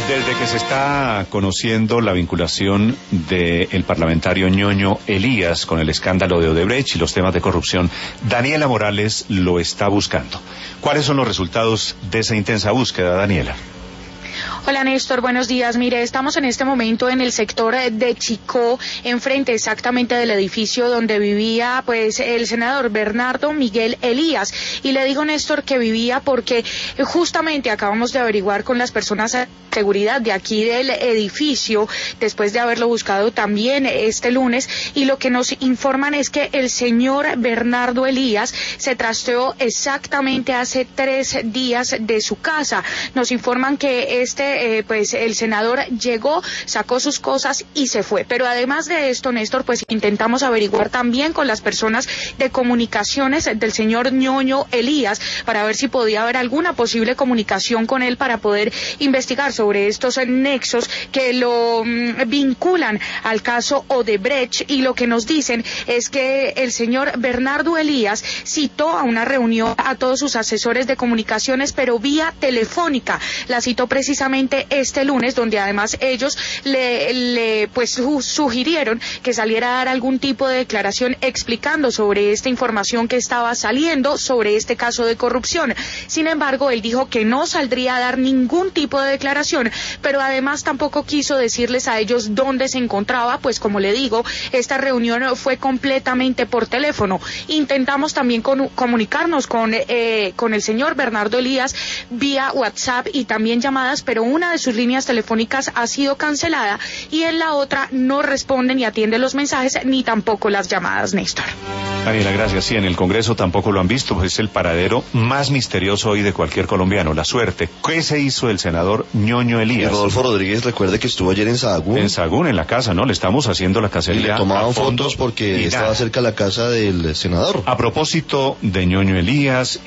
Desde que se está conociendo la vinculación del parlamentario Ñoño Elías con el escándalo de Odebrecht y los temas de corrupción, Daniela Morales lo está buscando. ¿Cuáles son los resultados de esa intensa búsqueda, Daniela? Hola Néstor, buenos días. Mire, estamos en este momento en el sector de Chicó, enfrente exactamente del edificio donde vivía pues el senador Bernardo Miguel Elías. Y le digo, Néstor, que vivía porque justamente acabamos de averiguar con las personas de seguridad de aquí del edificio, después de haberlo buscado también este lunes, y lo que nos informan es que el señor Bernardo Elías se trasteó exactamente hace 3 días de su casa. Nos informan que pues el senador llegó, sacó sus cosas y se fue. Pero además de esto, Néstor, pues intentamos averiguar también con las personas de comunicaciones del señor Ñoño Elías para ver si podía haber alguna posible comunicación con él para poder investigar sobre estos nexos que lo vinculan al caso Odebrecht. Y lo que nos dicen es que el señor Bernardo Elías citó a una reunión a todos sus asesores de comunicaciones, pero vía telefónica. La citó precisamente este lunes, donde además ellos le sugirieron que saliera a dar algún tipo de declaración explicando sobre esta información que estaba saliendo sobre este caso de corrupción. Sin embargo, él dijo que no saldría a dar ningún tipo de declaración, pero además tampoco quiso decirles a ellos dónde se encontraba, pues como le digo, esta reunión fue completamente por teléfono. Intentamos también comunicarnos con el señor Bernardo Elías vía WhatsApp y también llamadas, pero una de sus líneas telefónicas ha sido cancelada y en la otra no responde ni atiende los mensajes ni tampoco las llamadas, Néstor. Daniela, gracias. Sí, en el Congreso tampoco lo han visto, pues es el paradero más misterioso hoy de cualquier colombiano, la suerte. ¿Qué se hizo el senador Ñoño Elías? Y Rodolfo Rodríguez, recuerde que estuvo ayer en Sahagún. En Sahagún, en la casa, ¿no? Le estamos haciendo la cacería. Y le tomaban fotos porque estaba cerca de la casa del senador. A propósito de Ñoño Elías